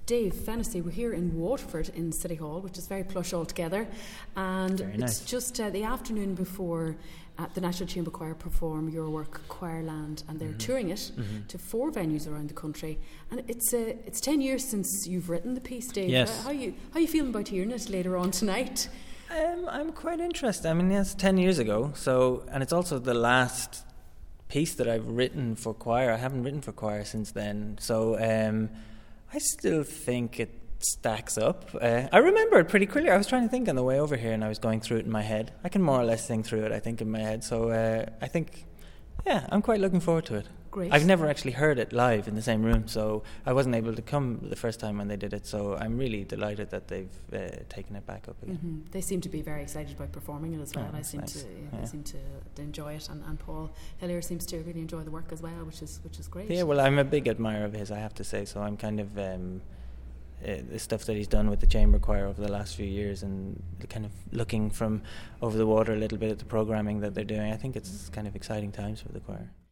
Dave Fennessy, we're here in Waterford in City Hall, which is very plush altogether, and it's just the afternoon before the National Chamber Choir perform your work Choirland, and they're touring it to 4 venues around the country, and it's 10 years since you've written the piece, Dave. Yes. How you feeling about hearing it later on tonight? I'm quite interested. I mean, it's 10 years ago, and it's also the last piece that I've written for choir. I haven't written for choir since then, so I still think it stacks up. I remember it pretty clearly. I was trying to think on the way over here, and I was going through it in my head. I can more or less think through it, I think, in my head. So I think, I'm quite looking forward to it. Great. I've never actually heard it live in the same room, so I wasn't able to come the first time when they did it. So I'm really delighted that they've taken it back up again. They seem to be very excited about performing it as well. They seem to enjoy it, and Paul Hillier seems to really enjoy the work as well, which is great. Yeah, well, I'm a big admirer of his, I have to say. So I'm kind of the stuff that he's done with the chamber choir over the last few years, and kind of looking from over the water a little bit at the programming that they're doing. I think it's kind of exciting times for the choir.